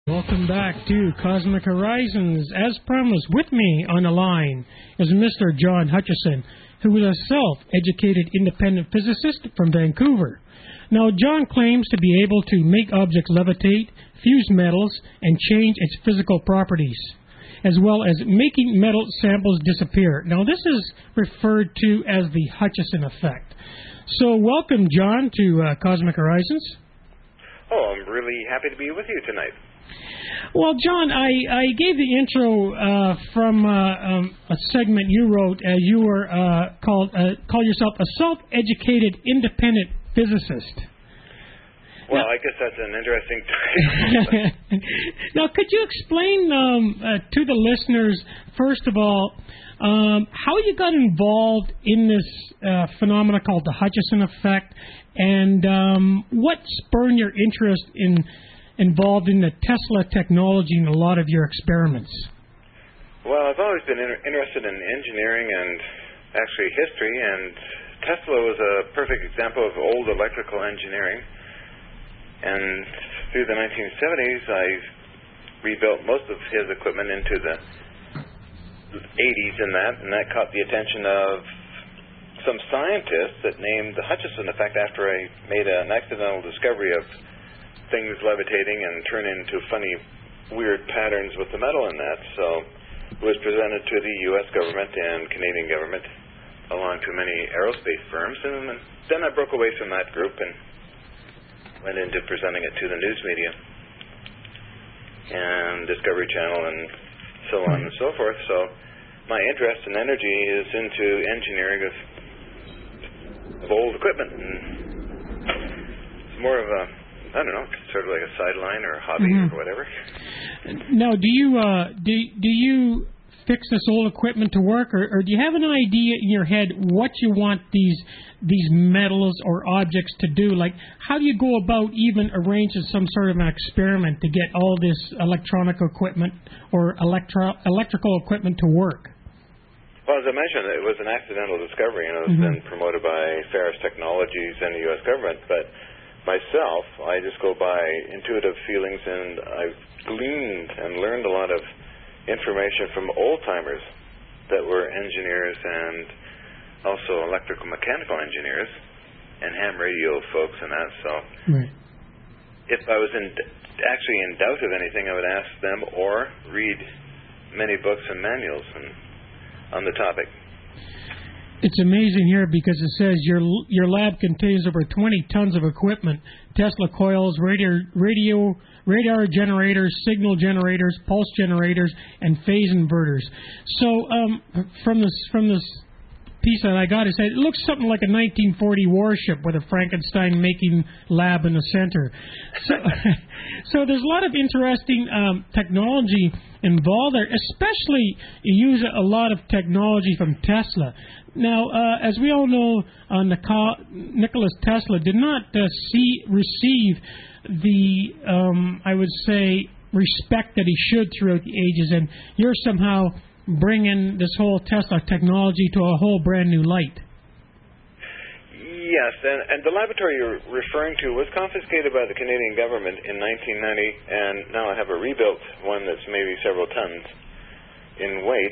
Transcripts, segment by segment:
Welcome back to Cosmic Horizons. As promised, with me on the line is Mr. John Hutchison, who is a self-educated independent physicist from Vancouver. Now, John claims to be able to make objects levitate, fuse metals, and change its physical properties, as well as making metal samples disappear. Now, this is referred to as the Hutchison effect. So, welcome, John, to Cosmic Horizons. Oh, I'm really happy to be with you tonight. Well, John, I gave the intro from a segment you wrote. You were call yourself a self-educated independent physicist. Well, I guess that's an interesting title. Now, could you explain to the listeners, first of all, how you got involved in this phenomena called the Hutchison effect, and what spurred your interest involved in the Tesla technology in a lot of your experiments? Well, I've always been interested in engineering and actually history, and Tesla was a perfect example of old electrical engineering. And through the 1970s, I rebuilt most of his equipment into the 80s and that caught the attention of some scientists that named the Hutchison effect after I made an accidental discovery of things levitating and turn into funny, weird patterns with the metal in that. So it was presented to the U.S. government and Canadian government, along to many aerospace firms. And then I broke away from that group and went into presenting it to the news media and Discovery Channel and so on and so forth. So my interest and energy is into engineering of old equipment. And it's more of a, I don't know, sort of like a sideline or a hobby or whatever. Now, do you fix this old equipment to work, or do you have an idea in your head what you want these metals or objects to do? Like, how do you go about even arranging some sort of an experiment to get all this electronic equipment or electrical equipment to work? Well, as I mentioned, it was an accidental discovery, and it was then promoted by Ferris Technologies and the U.S. government. But myself, I just go by intuitive feelings, and I've gleaned and learned a lot of information from old-timers that were engineers and also electrical mechanical engineers and ham radio folks and that. So if I was actually in doubt of anything, I would ask them or read many books and manuals on the topic. It's amazing here because it says your lab contains over 20 tons of equipment: Tesla coils, radar generators, signal generators, pulse generators, and phase inverters. So from this piece that I got, it said it looks something like a 1940 warship with a Frankenstein-making lab in the center. So there's a lot of interesting technology involved there, especially you use a lot of technology from Tesla. Now, as we all know, Nikola Tesla did not receive the, I would say, respect that he should throughout the ages, and you're somehow bringing this whole Tesla technology to a whole brand new light. Yes, and the laboratory you're referring to was confiscated by the Canadian government in 1990, and now I have a rebuilt one that's maybe several tons in weight.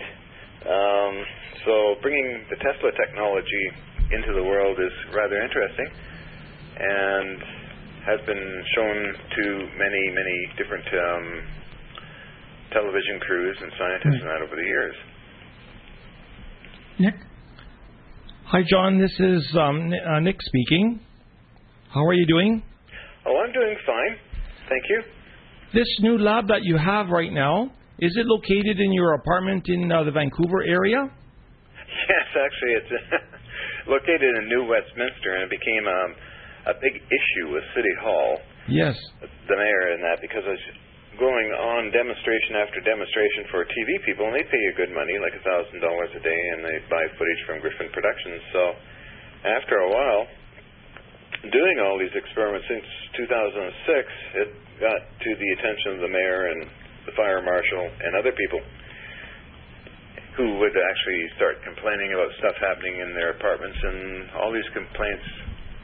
So bringing the Tesla technology into the world is rather interesting and has been shown to many, many different television crews and scientists and that over the years. Nick? Hi, John. This is Nick speaking. How are you doing? Oh, I'm doing fine. Thank you. This new lab that you have right now, is it located in your apartment in the Vancouver area? Yes, actually, it's located in New Westminster, and it became a big issue with City Hall. Yes. The mayor and that, because I was going on demonstration after demonstration for TV people, and they pay you good money, like $1,000 a day, and they buy footage from Griffin Productions. So after a while, doing all these experiments since 2006, it got to the attention of the mayor and the fire marshal and other people who would actually start complaining about stuff happening in their apartments, and all these complaints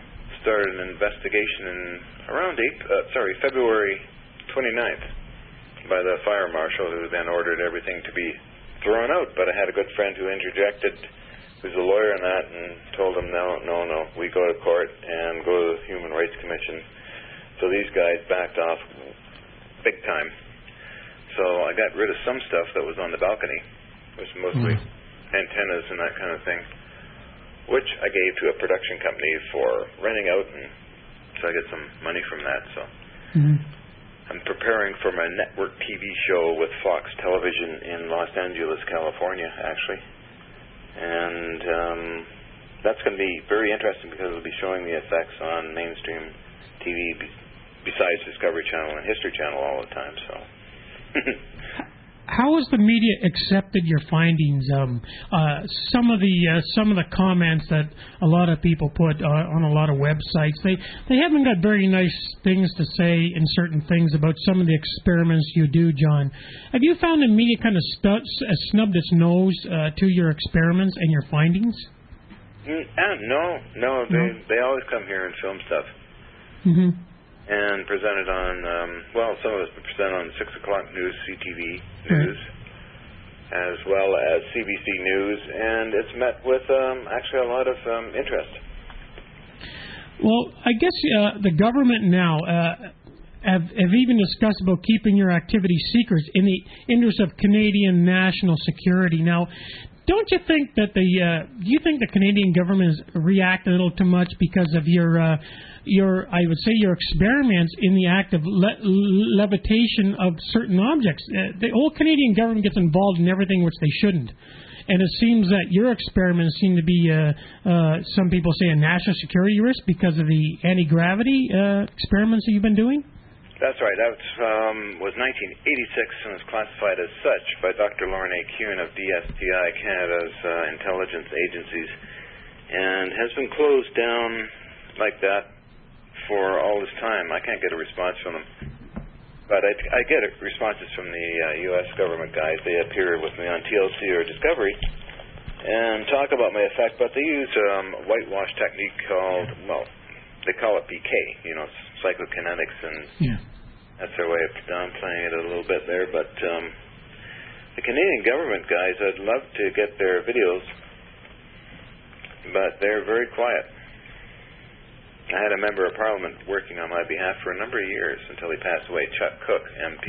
started an investigation in around February 29th. by the fire marshal, who then ordered everything to be thrown out. But I had a good friend who interjected, who's a lawyer in that, and told him, no, we go to court and go to the Human Rights Commission. So these guys backed off big time. So I got rid of some stuff that was on the balcony. It was mostly antennas and that kind of thing, which I gave to a production company for renting out, and so I get some money from that. So I'm preparing for my network TV show with Fox Television in Los Angeles, California, actually. And that's going to be very interesting because it'll be showing the effects on mainstream TV besides Discovery Channel and History Channel all the time. So. How has the media accepted your findings? Some of the comments that a lot of people put on a lot of websites, they haven't got very nice things to say in certain things about some of the experiments you do, John. Have you found the media kind of snubbed its nose to your experiments and your findings? No. They always come here and film stuff. And presented on, some of it's presented on 6 o'clock news, CTV news, as well as CBC News, and it's met with actually a lot of interest. Well, I guess the government now have even discussed about keeping your activities secret in the interest of Canadian national security. Now, don't you think that do you think the Canadian government has reacted a little too much because of your experiments in the act of levitation of certain objects? The whole Canadian government gets involved in everything which they shouldn't. And it seems that your experiments seem to be, some people say, a national security risk because of the anti-gravity experiments that you've been doing? That's right. That was 1986 and was classified as such by Dr. Lauren A. Kuhn of DSTI, Canada's intelligence agencies, and has been closed down like that for all this time. I can't get a response from them. But I get responses from the U.S. government guys. They appear with me on TLC or Discovery and talk about my effect, but they use a whitewash technique called, they call it PK, psychokinetics, and that's their way of downplaying it a little bit there. But the Canadian government guys, I'd love to get their videos, but they're very quiet. I had a member of Parliament working on my behalf for a number of years until he passed away, Chuck Cook, MP,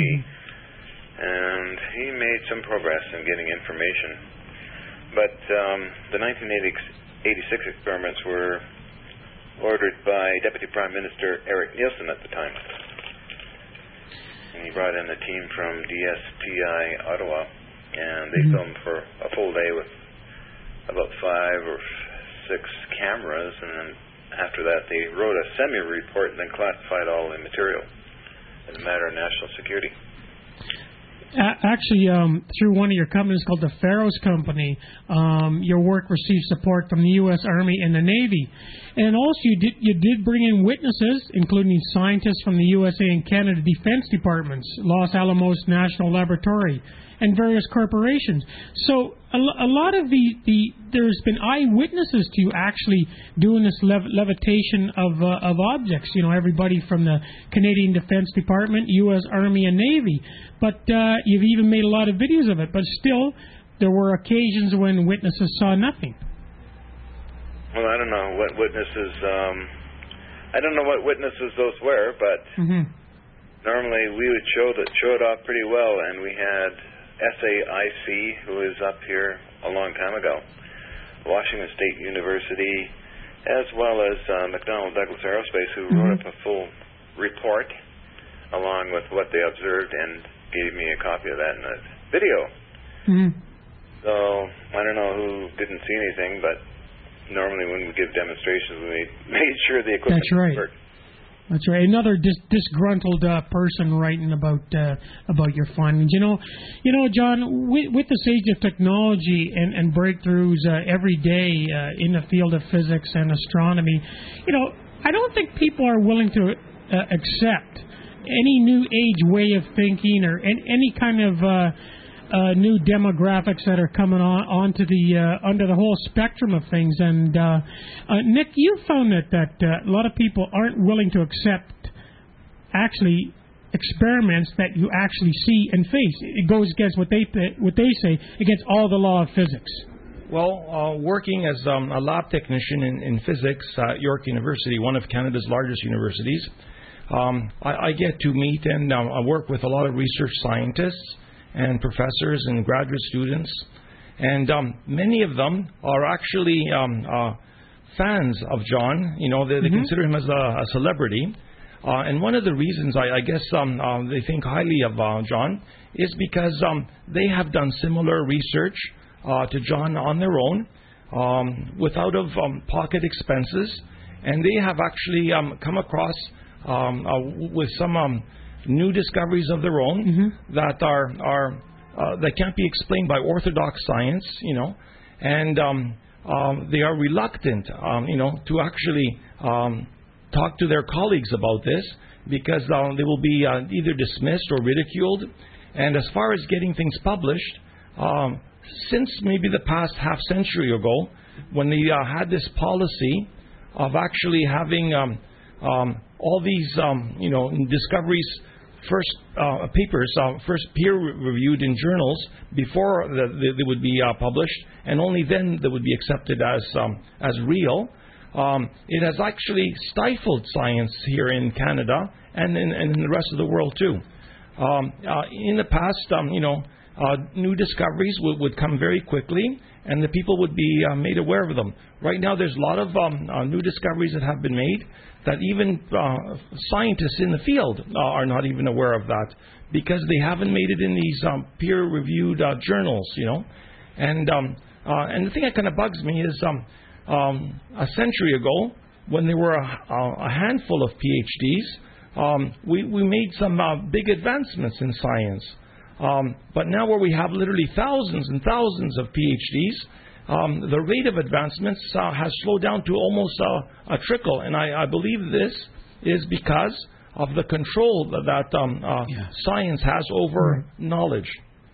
and he made some progress in getting information. But the 1986 experiments were ordered by Deputy Prime Minister Eric Nielsen at the time. And he brought in a team from DSTI Ottawa, and they filmed for a full day with about 5 or 6 cameras, and then after that they wrote a semi-report and then classified all the material as a matter of national security. Actually, through one of your companies called the Faros Company, your work received support from the U.S. Army and the Navy. And also you did bring in witnesses, including scientists from the USA and Canada Defense Departments, Los Alamos National Laboratory, and various corporations. So a lot of there's been eyewitnesses to you actually doing this levitation of objects. Everybody from the Canadian Defense Department, U.S. Army, and Navy. But you've even made a lot of videos of it. But still, there were occasions when witnesses saw nothing. Well, I don't know what witnesses. I don't know what witnesses those were, but normally we would show it off pretty well, and we had SAIC, who is up here a long time ago, Washington State University, as well as McDonnell Douglas Aerospace, who wrote up a full report along with what they observed and gave me a copy of that in a video. So I don't know who didn't see anything, but normally when we give demonstrations, we made sure the equipment worked. That's right. Another disgruntled person writing about your findings. John, with this age of technology and breakthroughs every day in the field of physics and astronomy, I don't think people are willing to accept any new age way of thinking or any kind of new demographics that are coming onto the under the whole spectrum of things. And Nick, you found that a lot of people aren't willing to accept actually experiments that you actually see and face. It goes against what they say, against all the law of physics. Well, working as a lab technician in physics at York University, one of Canada's largest universities, I get to meet and I work with a lot of research scientists and professors and graduate students, and many of them are actually fans of John. You know, they consider him as a celebrity. And one of the reasons I guess they think highly of John is because they have done similar research to John on their own, without pocket expenses, and they have actually come across with some new discoveries of their own that are that can't be explained by orthodox science, you know, and they are reluctant, to actually talk to their colleagues about this because they will be either dismissed or ridiculed. And as far as getting things published, since maybe the past half century ago, when they had this policy of actually having all these discoveries first peer-reviewed in journals before they would be published, and only then they would be accepted as real. It has actually stifled science here in Canada and in the rest of the world too. In the past, new discoveries would come very quickly, and the people would be made aware of them. Right now, there's a lot of new discoveries that have been made that even scientists in the field are not even aware of that because they haven't made it in these peer-reviewed journals, you know. And the thing that kind of bugs me is a century ago, when there were a handful of PhDs, we made some big advancements in science. But now where we have literally thousands and thousands of PhDs, the rate of advancements has slowed down to almost a trickle. And I believe this is because of the control that science has over knowledge.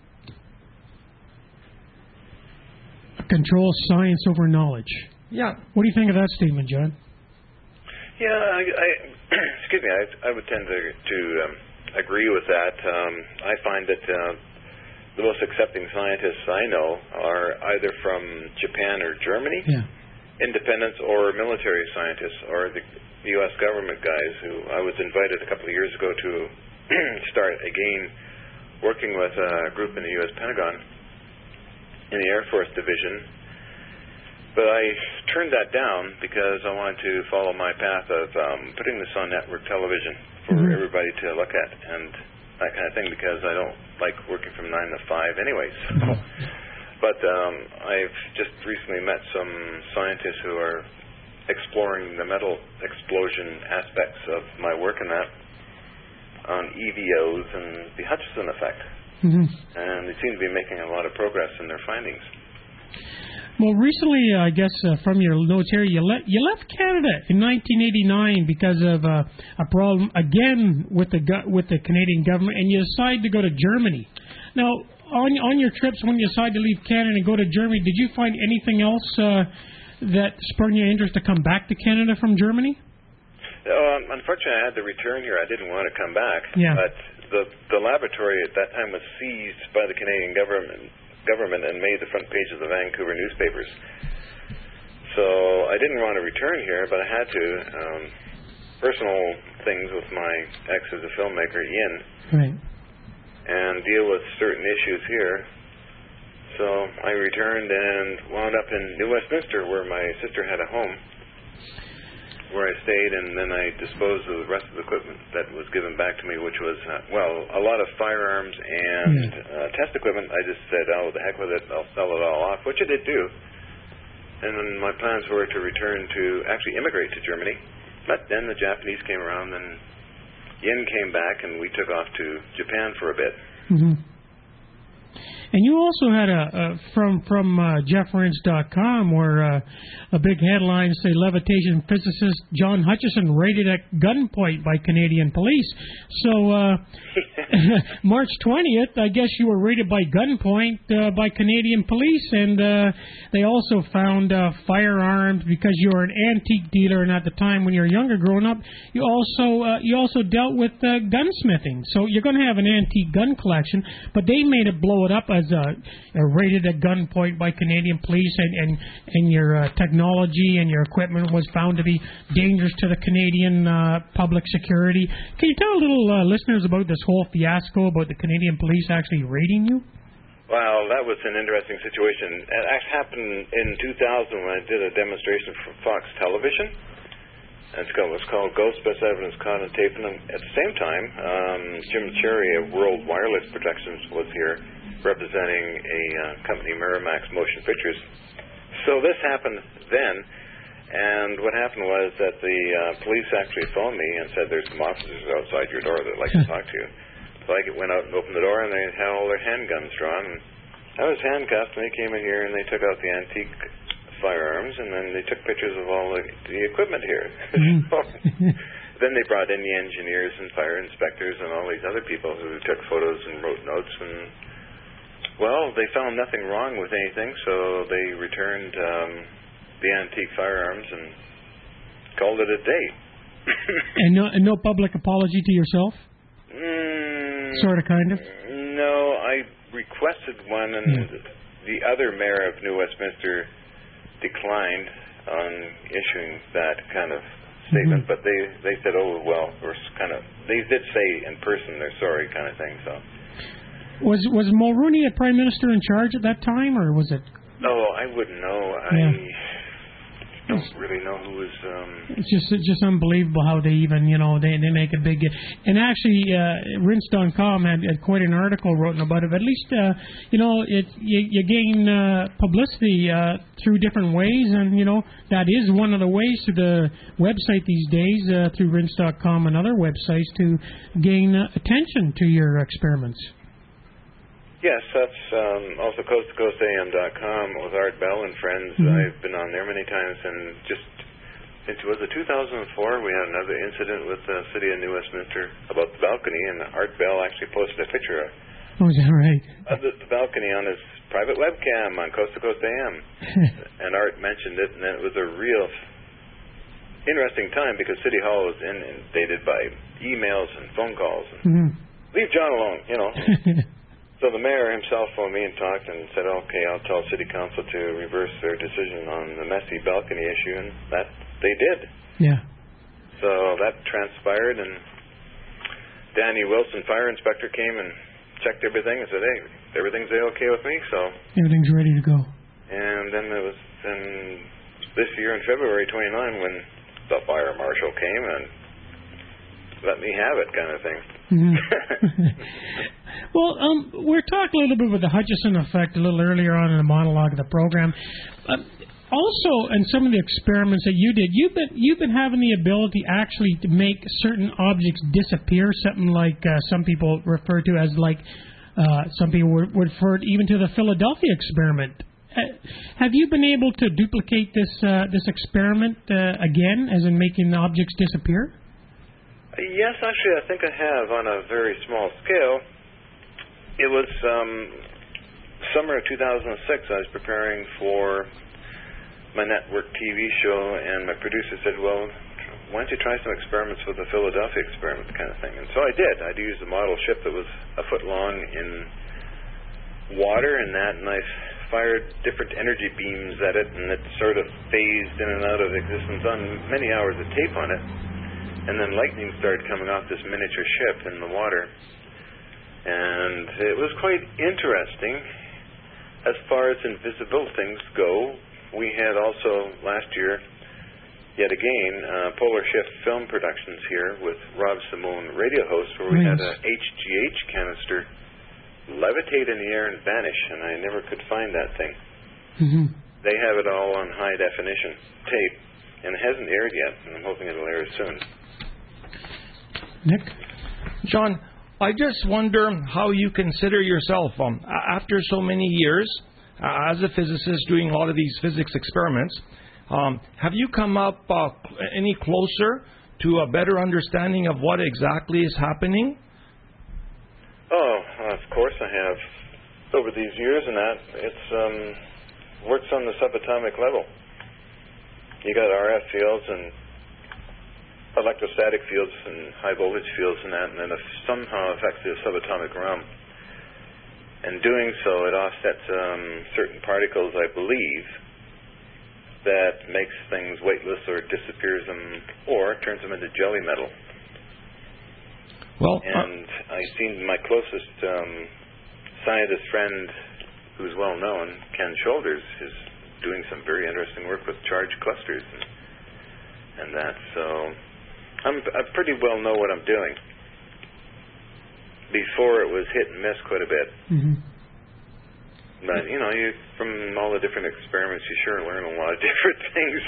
Control science over knowledge. Yeah. What do you think of that statement, John? Yeah, excuse me, I would tend to agree with that. I find that the most accepting scientists I know are either from Japan or Germany, independents, or military scientists, or the U.S. government guys who I was invited a couple of years ago to start again working with a group in the U.S. Pentagon in the Air Force Division. But I turned that down because I wanted to follow my path of putting this on network television for everybody to look at and that kind of thing, because I don't like working from 9 to 5 anyways. But I've just recently met some scientists who are exploring the metal explosion aspects of my work in that on EVOs and the Hutchison effect. And they seem to be making a lot of progress in their findings. Well, recently, I guess from your notes here, you left Canada in 1989 because of a problem again with the Canadian government, and you decided to go to Germany. Now, on your trips, when you decided to leave Canada and go to Germany, did you find anything else that spurred your interest to come back to Canada from Germany? Unfortunately, I had to return here. I didn't want to come back. Yeah. But the laboratory at that time was seized by the Canadian government and made the front page of the Vancouver newspapers. So I didn't want to return here, but I had to. Personal things with my ex as a filmmaker, Ian, right, and deal with certain issues here. So I returned and wound up in New Westminster, where my sister had a home, where I stayed, and then I disposed of the rest of the equipment that was given back to me, which was, a lot of firearms and test equipment. I just said, the heck with it, I'll sell it all off, which I did do. And then my plans were to return to, actually immigrate to Germany. But then the Japanese came around, and Yin came back, and we took off to Japan for a bit. And you also had from JeffRince.com where a big headline say levitation physicist John Hutchison raided at gunpoint by Canadian police. So March 20th, I guess you were raided by gunpoint by Canadian police, and they also found firearms because you were an antique dealer, and at the time when you were younger growing up, you also dealt with gunsmithing. So you're going to have an antique gun collection, but they made it blow it up as raided at gunpoint by Canadian police, and your technology and your equipment was found to be dangerous to the Canadian public security. Can you tell little listeners about this whole fiasco about the Canadian police actually raiding you? Well, that was an interesting situation. It actually happened in 2000 when I did a demonstration for Fox Television. It was called Ghost Best Evidence Caught on Tape. And at the same time, Jim Cherry of World Wireless Productions was here representing a company, Miramax Motion Pictures. So this happened then, and what happened was that the police actually phoned me and said there's some officers outside your door that would like to talk to you. So I went out and opened the door, and they had all their handguns drawn. And I was handcuffed, and they came in here, and they took out the antique firearms, and then they took pictures of all the equipment here. Then they brought in the engineers and fire inspectors and all these other people who took photos and wrote notes. And, well, they found nothing wrong with anything, so they returned the antique firearms and called it a day. And no public apology to yourself? Sort of, kind of? No, I requested one, and the other mayor of New Westminster declined on issuing that kind of statement, but they said, oh, well, they did say in person they're sorry kind of thing. So Was Mulroney a prime minister in charge at that time, or was it? Oh, I wouldn't know. I don't really know who was. It's just unbelievable how they even they make a big. And actually, Rince.com had quite an article written about it. At least you gain publicity through different ways, and that is one of the ways to the website these days through Rince.com and other websites to gain attention to your experiments. Yes, that's also coasttocoastam.com with Art Bell and friends. I've been on there many times, and was it 2004? We had another incident with the city of New Westminster about the balcony, and Art Bell actually posted a picture is that right? Of the balcony on his private webcam on Coast to Coast AM. And Art mentioned it, and it was a real interesting time because City Hall was inundated by emails and phone calls. And leave John alone, So the mayor himself phoned me and talked and said, okay, I'll tell City Council to reverse their decision on the messy balcony issue, and that they did. Yeah. So that transpired, and Danny Wilson, fire inspector, came and checked everything and said, hey, everything's okay with me, so. Everything's ready to go. And then it was this year in February 29 when the fire marshal came and let me have it kind of thing. Well, we're talking a little bit about the Hutchison effect a little earlier on in the monologue of the program. Also, in some of the experiments that you did, you've been having the ability actually to make certain objects disappear. Something like some people refer to as some people would refer even to the Philadelphia experiment. Have you been able to duplicate this experiment again, as in making objects disappear? Yes, actually, I think I have on a very small scale. It was summer of 2006. I was preparing for my network TV show, and my producer said, well, why don't you try some experiments with the Philadelphia experiment kind of thing. And so I did. I'd used a model ship that was a foot long in water and I fired different energy beams at it, and it sort of phased in and out of existence on many hours of tape on it. And then lightning started coming off this miniature ship in the water. And it was quite interesting. As far as invisible things go, we had also last year, yet again, Polar Shift Film Productions here with Rob Simone radio host, where we had a HGH canister levitate in the air and vanish, and I never could find that thing. They have it all on high definition tape, and it hasn't aired yet, and I'm hoping it'll air soon. Nick? John, I just wonder how you consider yourself, after so many years as a physicist doing a lot of these physics experiments, have you come up any closer to a better understanding of what exactly is happening? Oh, of course I have. Over these years and that, it's works on the subatomic level. You got RF fields and electrostatic fields and high voltage fields and that, and then it somehow affects the subatomic realm. And doing so, it offsets certain particles, I believe, that makes things weightless or disappears them or turns them into jelly metal. Well, and I've seen my closest scientist friend, who's well known, Ken Shoulders, is doing some very interesting work with charged clusters and that. So I pretty well know what I'm doing. Before it was hit and miss quite a bit. Mm-hmm. But, you from all the different experiments, you sure learn a lot of different things.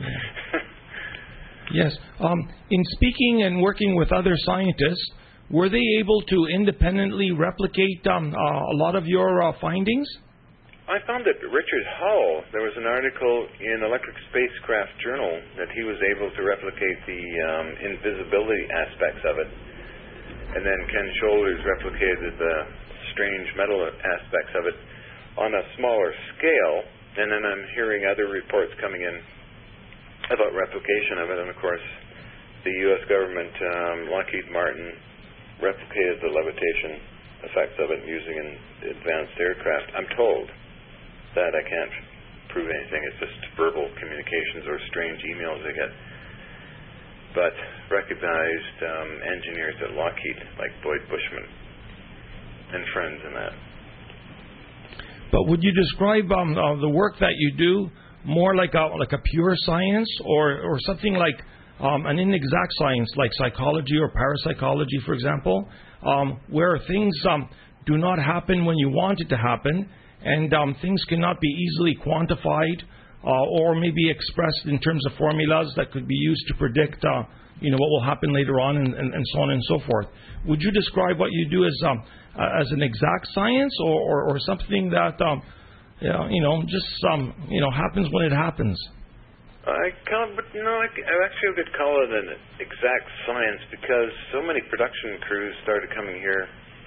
Yes. In speaking and working with other scientists, were they able to independently replicate a lot of your findings? I found that Richard Hull, there was an article in Electric Spacecraft Journal that he was able to replicate the invisibility aspects of it. And then Ken Shoulders replicated the strange metal aspects of it on a smaller scale. And then I'm hearing other reports coming in about replication of it. And, of course, the U.S. government, Lockheed Martin, replicated the levitation effects of it using an advanced aircraft. I'm told that. I can't prove anything. It's just verbal communications or strange emails I get. But recognized engineers at Lockheed, like Boyd Bushman and friends in that. But would you describe the work that you do more like a pure science, or something like an inexact science, like psychology or parapsychology, for example, where things do not happen when you want it to happen, and things cannot be easily quantified or maybe expressed in terms of formulas that could be used to predict what will happen later on, and so on and so forth. Would you describe what you do as an exact science, or something that just happens when it happens? I actually could call it an exact science, because so many production crews started coming here,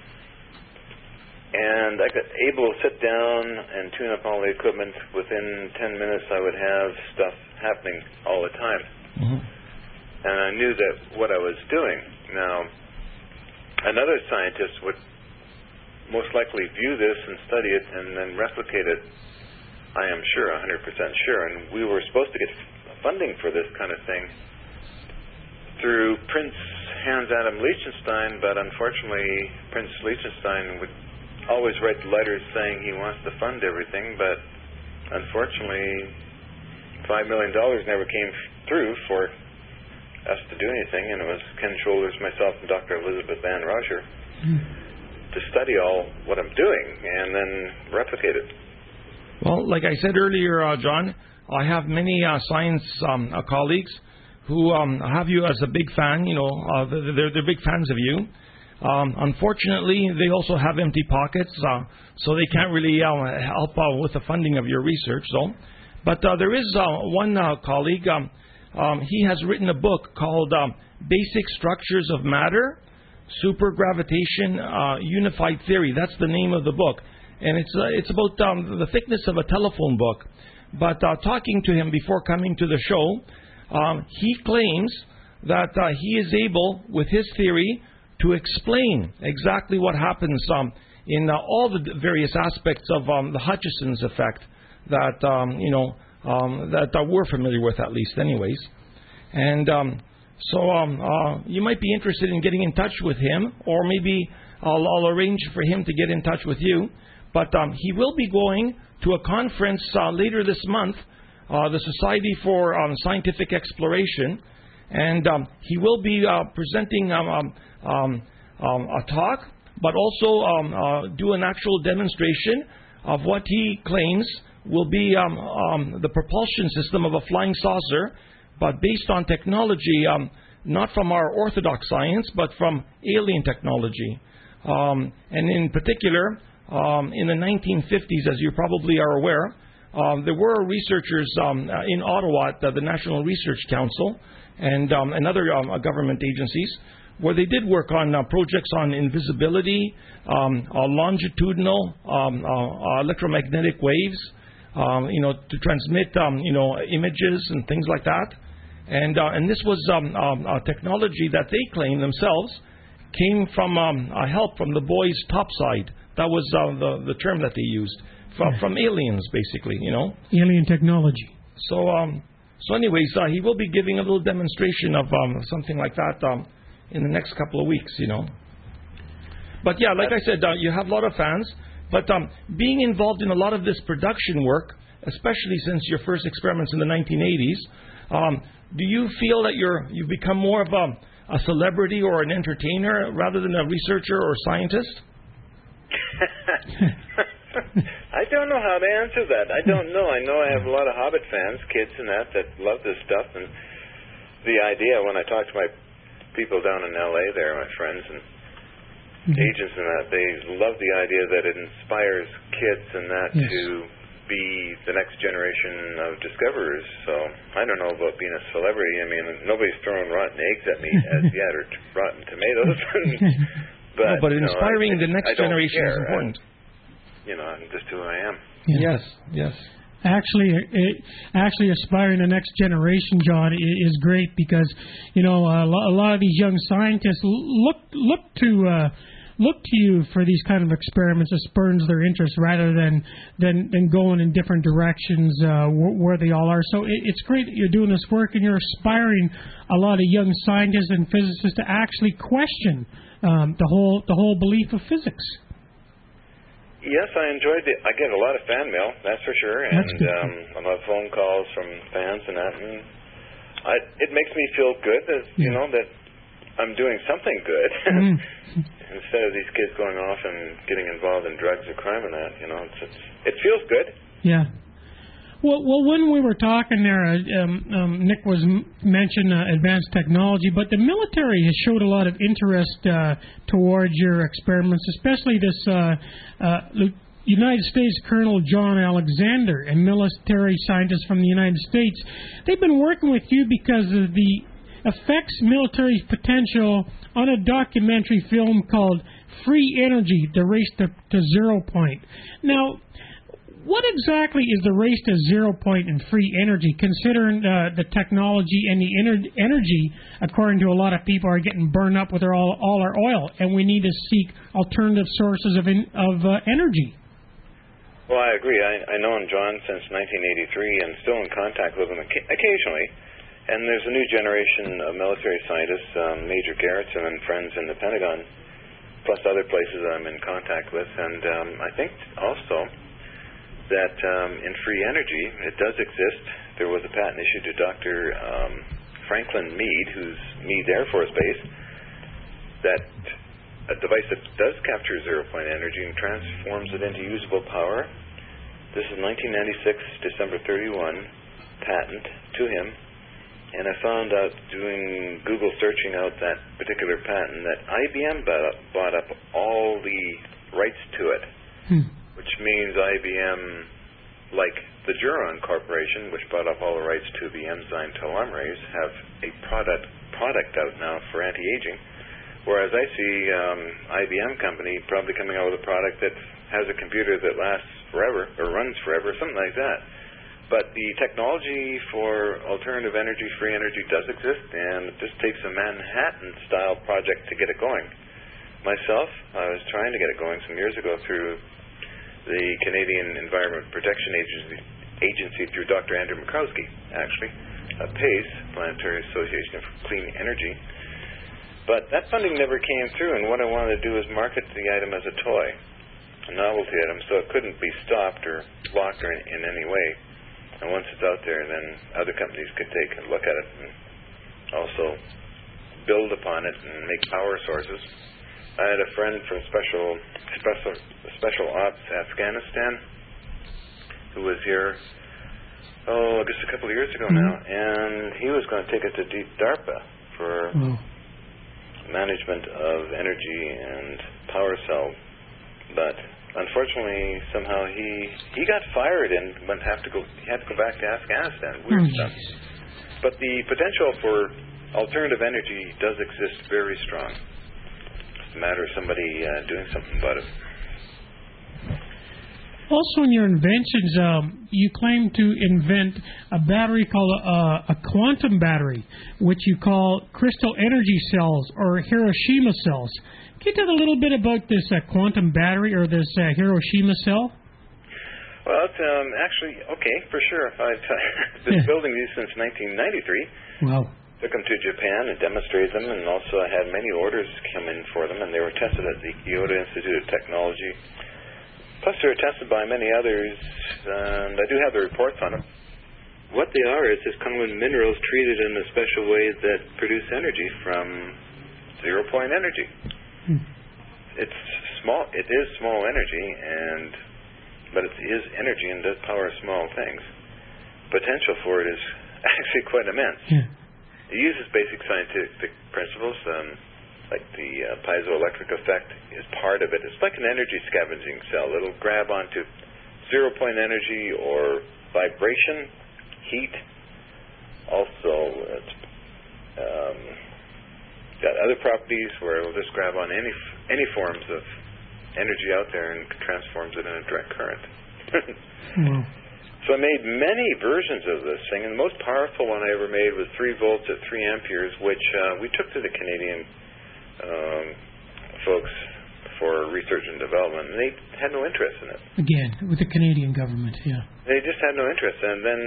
and I got able to sit down and tune up all the equipment. Within 10 minutes, I would have stuff happening all the time. Mm-hmm. And I knew that what I was doing. Now, another scientist would most likely view this and study it and then replicate it, I am sure, 100% sure. And we were supposed to get funding for this kind of thing through Prince Hans Adam Liechtenstein, but unfortunately Prince Liechtenstein would always write letters saying he wants to fund everything, but unfortunately $5 million never came through for us to do anything, and it was Ken Shoulders, myself, and Dr. Elizabeth Van Roger to study all what I'm doing and then replicate it. Well, like I said earlier, John, I have many science colleagues who have you as a big fan. They're big fans of you. Unfortunately, they also have empty pockets, so they can't really help with the funding of your research, though. But there is one colleague. He has written a book called Basic Structures of Matter, Supergravitation, Unified Theory. That's the name of the book. And it's about the thickness of a telephone book. But talking to him before coming to the show, he claims that he is able, with his theory, to explain exactly what happens in all the various aspects of the Hutchison's effect that that we're familiar with, at least, anyways. And so you might be interested in getting in touch with him, or maybe I'll arrange for him to get in touch with you. But he will be going to a conference later this month, the Society for Scientific Exploration, and he will be presenting a talk, but also do an actual demonstration of what he claims will be the propulsion system of a flying saucer, but based on technology not from our orthodox science, but from alien technology. And in particular, in the 1950s, as you probably are aware, there were researchers in Ottawa at the National Research Council and other government agencies where they did work on projects on invisibility, longitudinal electromagnetic waves, to transmit images and things like that. And this was a technology that they claim themselves came from help from the boys' topside. That was the term that they used from aliens, basically. Alien technology. So anyways, he will be giving a little demonstration of something like that in the next couple of weeks. But yeah, like I said, you have a lot of fans. But being involved in a lot of this production work, especially since your first experiments in the 1980s, do you feel that you've become more of a celebrity or an entertainer rather than a researcher or scientist? I don't know how to answer that. I don't know. I know I have a lot of Hobbit fans, kids and that love this stuff. And the idea, when I talk to my people down in L.A. there, my friends and agents and that, they love the idea that it inspires kids and that to be the next generation of discoverers. So I don't know about being a celebrity. I mean, nobody's throwing rotten eggs at me as yet or rotten tomatoes. But inspiring the next generation is important. I'm just who I am. Yes. Actually, aspiring the next generation, John, is great because a lot of these young scientists look to you for these kind of experiments that spurns their interest rather than going in different directions where they all are. So it's great that you're doing this work and you're inspiring a lot of young scientists and physicists to actually question the whole belief of physics. Yes, I enjoyed it. I get a lot of fan mail, that's for sure, and a lot of phone calls from fans and that. And it makes me feel good that that I'm doing something good instead of these kids going off and getting involved in drugs or crime and that. It feels good. Yeah. Well, when we were talking there, Nick was mentioned advanced technology, but the military has showed a lot of interest towards your experiments, especially this United States Colonel John Alexander, a military scientist from the United States. They've been working with you because of the affects military's potential on a documentary film called Free Energy, The Race to Zero Point. Now, what exactly is the race to zero point in free energy, considering the technology and the energy, according to a lot of people, are getting burned up with all our oil, and we need to seek alternative sources of energy? Well, I agree. I know John since 1983 and still in contact with him occasionally. And there's a new generation of military scientists, Major Garretson and friends in the Pentagon, plus other places that I'm in contact with. And I think also that in free energy, it does exist. There was a patent issued to Dr. Franklin Meade, who's Meade Air Force Base, that a device that does capture zero-point energy and transforms it into usable power. This is 1996, December 31, patent to him. And I found out doing Google searching out that particular patent that IBM bought up all the rights to it. Which means IBM, like the Geron Corporation, which bought up all the rights to the enzyme telomerase, have a product out now for anti-aging. Whereas I see IBM company probably coming out with a product that has a computer that lasts forever or runs forever, something like that. But the technology for alternative energy, free energy, does exist, and it just takes a Manhattan-style project to get it going. Myself, I was trying to get it going some years ago through the Canadian Environment Protection Agency through Dr. Andrew Mikrowski, actually, PACE, Planetary Association for Clean Energy. But that funding never came through, and what I wanted to do was market the item as a toy, a novelty item, so it couldn't be stopped or blocked or in any way. And once it's out there, then other companies could take a look at it and also build upon it and make power sources. I had a friend from Special Ops Afghanistan who was here, I guess a couple of years ago now, and he was going to take it to DARPA, for management of energy and power cell. But unfortunately, somehow he got fired and he had to go back to Afghanistan. Weird stuff. But the potential for alternative energy does exist very strong. It's a matter of somebody doing something about it. Also, in your inventions, you claim to invent a battery called a quantum battery, which you call crystal energy cells or Hiroshima cells. Can you tell a little bit about this quantum battery or this Hiroshima cell? Well, it's actually, okay, for sure. I've been building these since 1993. Wow. Took them to Japan and demonstrated them, and also I had many orders come in for them, and they were tested at the Kyoto Institute of Technology. Plus, they were tested by many others, and I do have the reports on them. What they are is just Kunlun minerals treated in a special way that produce energy from zero-point energy. It's small. It is small energy, but it is energy and does power small things. Potential for it is actually quite immense. Yeah. It uses basic scientific principles, like the piezoelectric effect is part of it. It's like an energy scavenging cell. It'll grab onto zero-point energy or vibration, heat. Also, it's got other properties where it'll just grab on any forms of energy out there and transforms it in a direct current. So I made many versions of this thing, and the most powerful one I ever made was 3 volts at 3 amperes, which we took to the Canadian folks for research and development, and they had no interest in it. Again, with the Canadian government, yeah. They just had no interest. And then,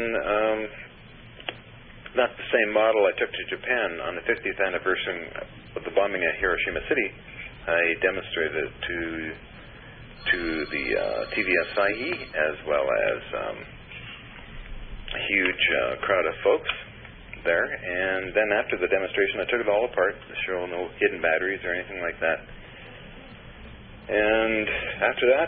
not the same model I took to Japan on the 50th anniversary of the bombing at Hiroshima City. I demonstrated it to the TVSIE as well as a huge crowd of folks there, and then after the demonstration I took it all apart to show no hidden batteries or anything like that. And after that,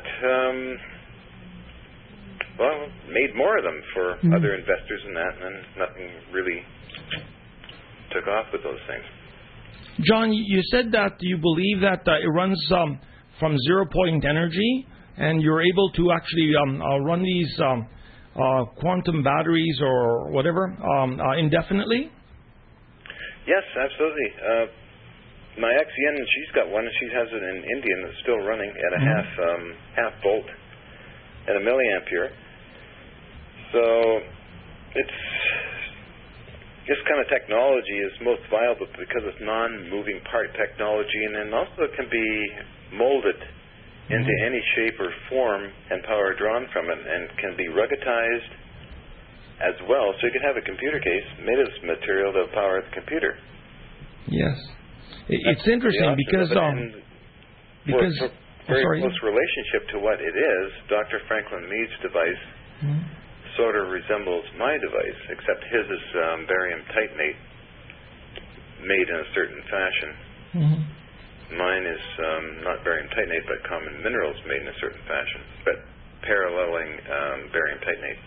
made more of them for other investors and that, and then nothing really took off with those things. John, you said that you believe that it runs from zero-point energy, and you're able to actually run these quantum batteries or whatever indefinitely? Yes, absolutely. My ex-Yen, she's got one, and she has it in India, and it's still running at a half volt at a milliampere. So this kind of technology is most viable because it's non-moving part technology, and then also it can be molded into any shape or form and power drawn from it, and can be ruggedized as well. So you can have a computer case made of this material that will power the computer. Yes. It's interesting because for very close relationship to what it is, Dr. Franklin Mead's device sort of resembles my device, except his is barium titanate made in a certain fashion. Mine is not barium titanate, but common minerals made in a certain fashion, but paralleling barium titanate.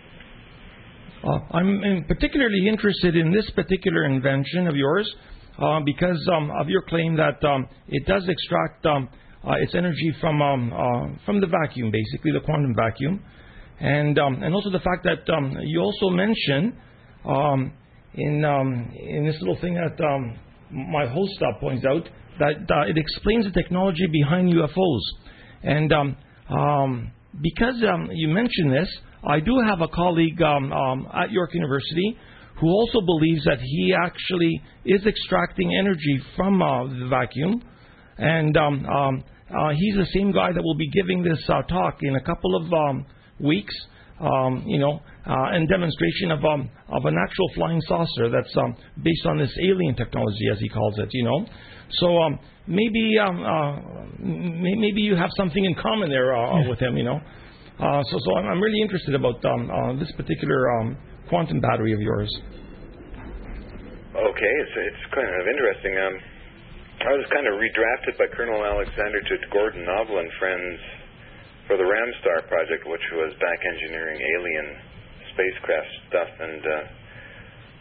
I'm particularly interested in this particular invention of yours because of your claim that it does extract its energy from the vacuum, basically the quantum vacuum, and also the fact that you also mention in this little thing that my host points out that it explains the technology behind UFOs, and because you mentioned this, I do have a colleague at York University who also believes that he actually is extracting energy from the vacuum, and he's the same guy that will be giving this talk in a couple of weeks, and demonstration of an actual flying saucer that's based on this alien technology, as he calls it, So maybe you have something in common there with him, So I'm really interested about this particular quantum battery of yours. Okay, it's kind of interesting. I was kind of redrafted by Colonel Alexander to Gordon Novel and friends for the Ramstar project, which was back engineering alien spacecraft stuff, and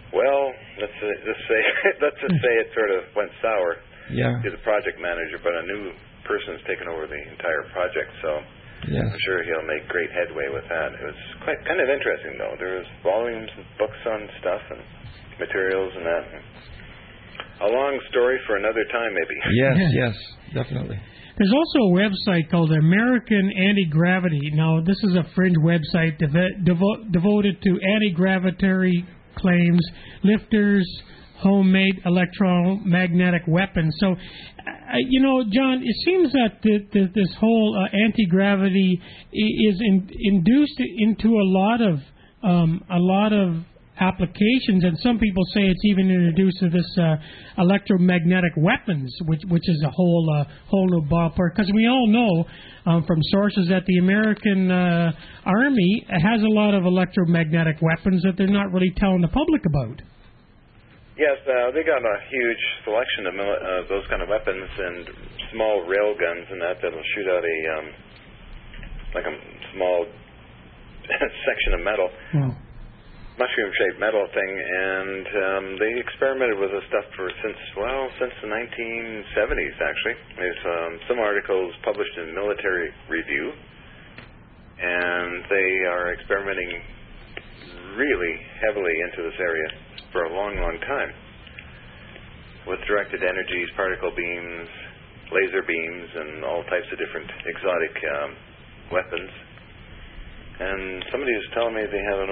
Well, let's just say it sort of went sour to the project manager, but a new person's taken over the entire project, so I'm sure he'll make great headway with that. It was kind of interesting, though. There was volumes of books on stuff and materials and that. A long story for another time, maybe. Yes, definitely. There's also a website called American Anti-Gravity. Now, this is a fringe website devoted to anti-gravitary claims, lifters, homemade electromagnetic weapons. So, John, it seems that this whole anti-gravity is induced into a lot of applications, and some people say it's even introduced to this electromagnetic weapons, which is a whole new ballpark. Because we all know from sources that the American Army has a lot of electromagnetic weapons that they're not really telling the public about. Yes, they got a huge selection of those kind of weapons and small rail guns and that'll shoot out a small section of metal. Wow. Mushroom-shaped metal thing, and they experimented with this stuff since the 1970s, actually. There's some articles published in Military Review, and they are experimenting really heavily into this area for a long, long time with directed energies, particle beams, laser beams, and all types of different exotic weapons. And somebody was telling me they have an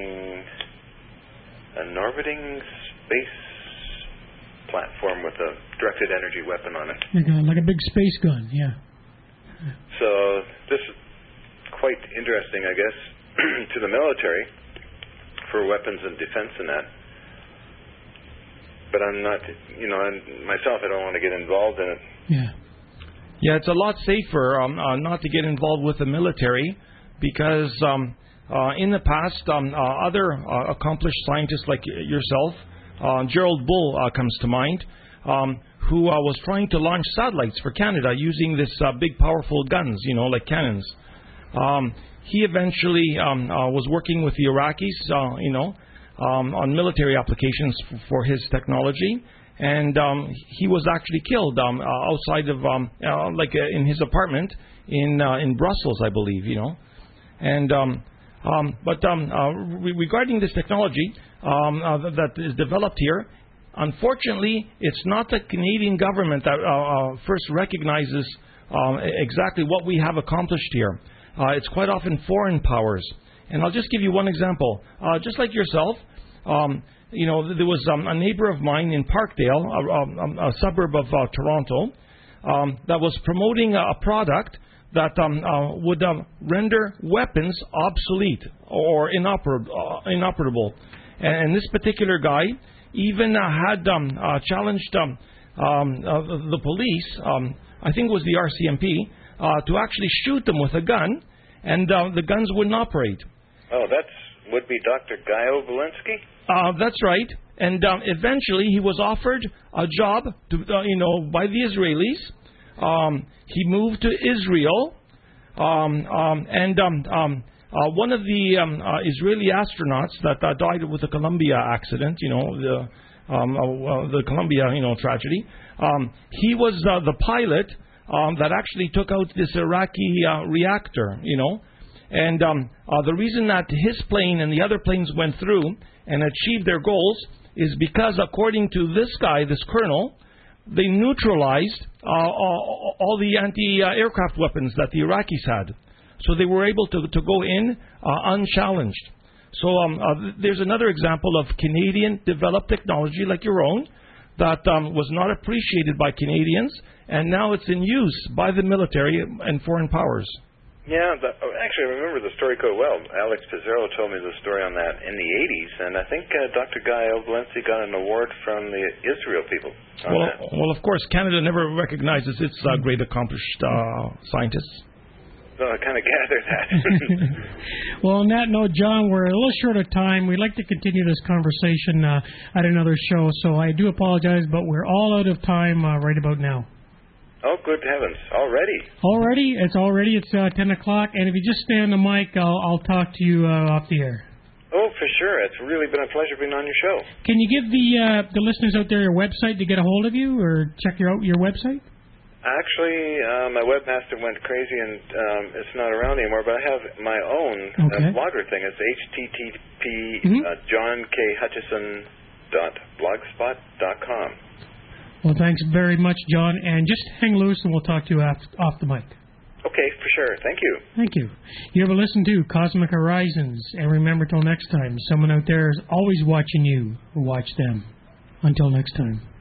orbiting space platform with a directed energy weapon on it. Like a big space gun, yeah. So this is quite interesting, I guess, to the military for weapons and defense and that. But I'm not, myself, I don't want to get involved in it. Yeah, it's a lot safer not to get involved with the military. Because in the past, other accomplished scientists like yourself, Gerald Bull comes to mind, who was trying to launch satellites for Canada using this big, powerful guns, like cannons. He eventually was working with the Iraqis, on military applications for his technology. And he was actually killed outside of, in his apartment in Brussels, I believe, And regarding this technology that is developed here, unfortunately, it's not the Canadian government that first recognizes exactly what we have accomplished here. It's quite often foreign powers. And I'll just give you one example. Just like yourself, there was a neighbor of mine in Parkdale, a suburb of Toronto, that was promoting a product that would render weapons obsolete or inoperable. And this particular guy even had challenged the police, I think it was the RCMP, to actually shoot them with a gun, and the guns wouldn't operate. Oh, would be Dr. Gaio Volinsky? That's right. And eventually he was offered a job by the Israelis. He moved to Israel, and one of the Israeli astronauts that died with the Columbia accident, the Columbia, tragedy, he was the pilot that actually took out this Iraqi reactor, and the reason that his plane and the other planes went through and achieved their goals is because, according to this guy, this colonel, they neutralized all the anti-aircraft weapons that the Iraqis had. So they were able to go in unchallenged. So there's another example of Canadian-developed technology like your own that was not appreciated by Canadians, and now it's in use by the military and foreign powers. Yeah, actually, I remember the story quite well. Alex Pizarro told me the story on that in the 80s, and I think Dr. Guy Volinsky got an award from the Israel people. Well, of course, Canada never recognizes its great accomplished scientists. So I kind of gathered that. Well, on that note, John, we're a little short of time. We'd like to continue this conversation at another show, so I do apologize, but we're all out of time right about now. Oh, good heavens. Already? It's 10 o'clock, and if you just stay on the mic, I'll talk to you off the air. Oh, for sure. It's really been a pleasure being on your show. Can you give the listeners out there your website to get a hold of you, or check out your website? Actually, my webmaster went crazy and it's not around anymore, but I have my own blogger thing. It's http johnkHutchison.blogspot.com. Well, thanks very much, John, and just hang loose and we'll talk to you off the mic. Okay, for sure. Thank you. Thank you. You ever listen to Cosmic Horizons, and remember, till next time, someone out there is always watching you. Watch them. Until next time.